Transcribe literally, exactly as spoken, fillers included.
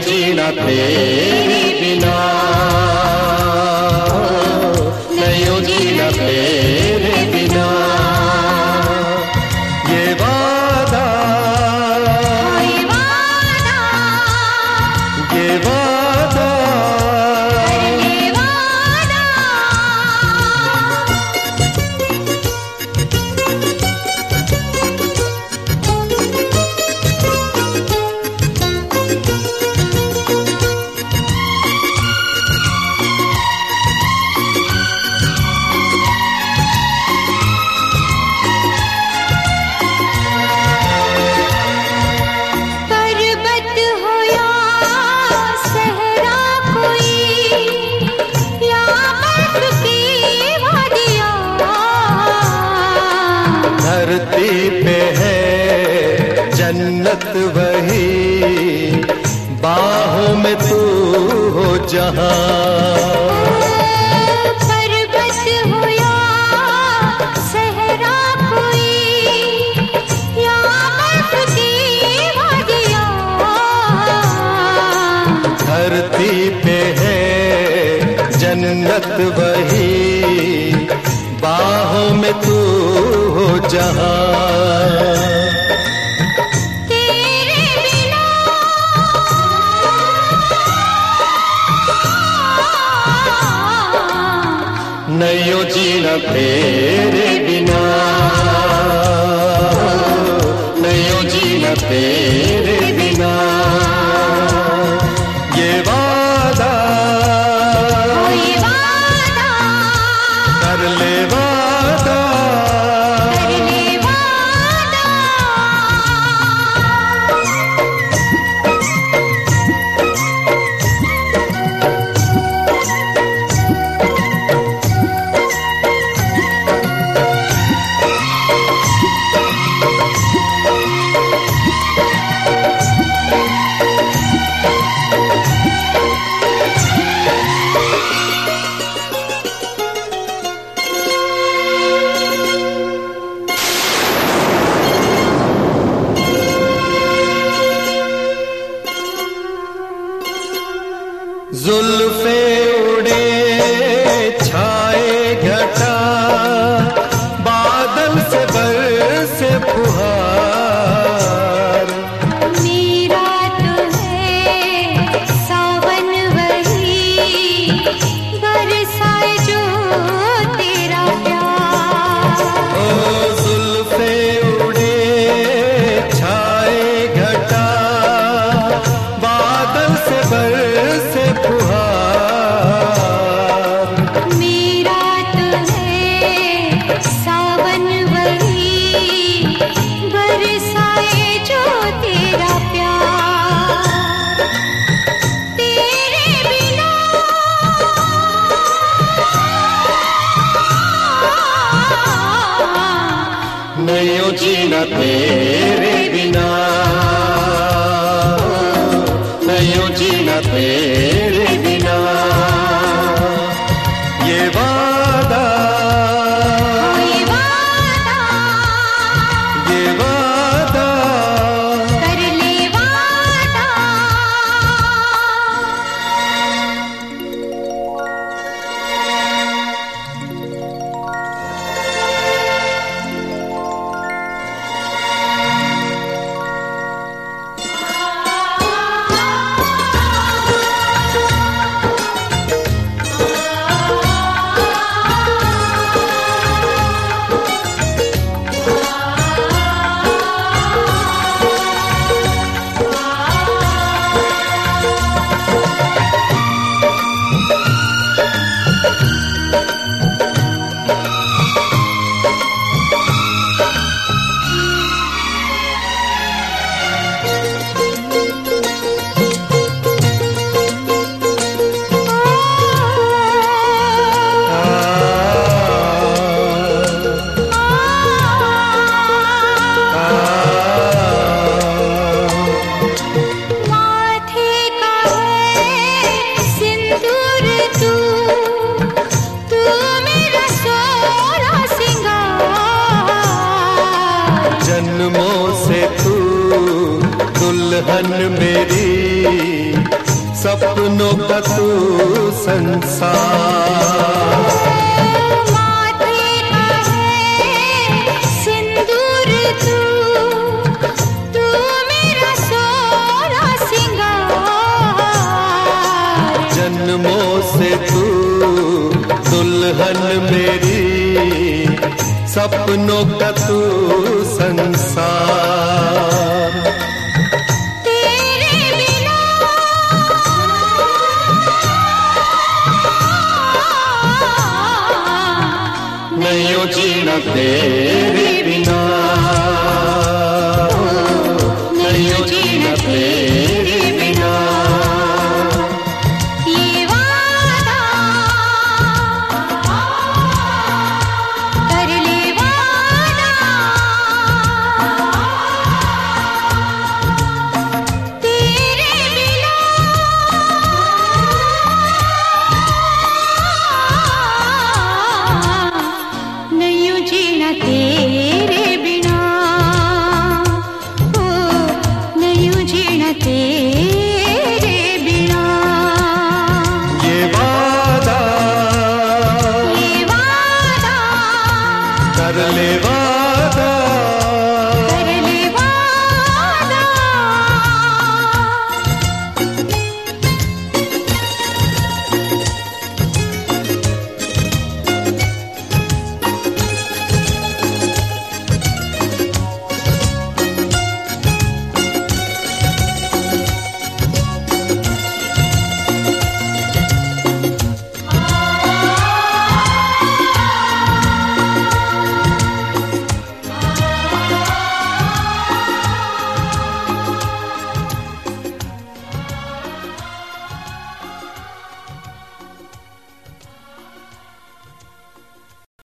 जीना तेरे बिना, नहीं यूं जीना तेरे बिना। ये वादा, ये वादा, ये वादा, ये वादा। पर्वत हो या सहरा कोई, या बर्फ की वादियाँ, धरती पे है जन्नत वही, बाहों में तू हो जहां। पर्वत हो या सहरा कोई, या बर्फ की वादियाँ, धरती पे है जन्नत वही, बाहों में तू हो जहां। तेरे बिना नहीं यूं जीना तेरे बिना, नहीं यूं जीना तेरे बिना। ये वादा, ये वादा, कर ले वादा, कर ले वादा। जुल्फे उड़े छाए घटा, बादल से बरसे फुहार। मेरा तो है सावन वही, बरसाए जो तेरा प्यार। ओ जुल्फे उड़े छाए घटा, बादल से बरसे फुहार। मेरा तो है सावन वही, बरसाए जो तेरा प्यार। तेरे बिना नहीं यूं जीना तेरे बिना, नहीं यूं जीना तेरे बिना। ये वादा, ये वादा, ये वादा, कर ले वादा। जन्मों से तू दुल्हन मेरी सपनों का तू संसार। माथे का है सिंदूर तू, तू मेरा सोना सिंगार। जन्मों से तू दुल्हन मेरी, सपनों का तू संसार। तेरे बिना नहीं जीना तेरे बिना, नहीं जीना तेरे बिना। ये वादा कर ले वादा, तेरे बिना नहीं जीना तेरे बिना, ओ नहीं जीना तेरे बिना। ये वादा ये वादा कर ले वादा।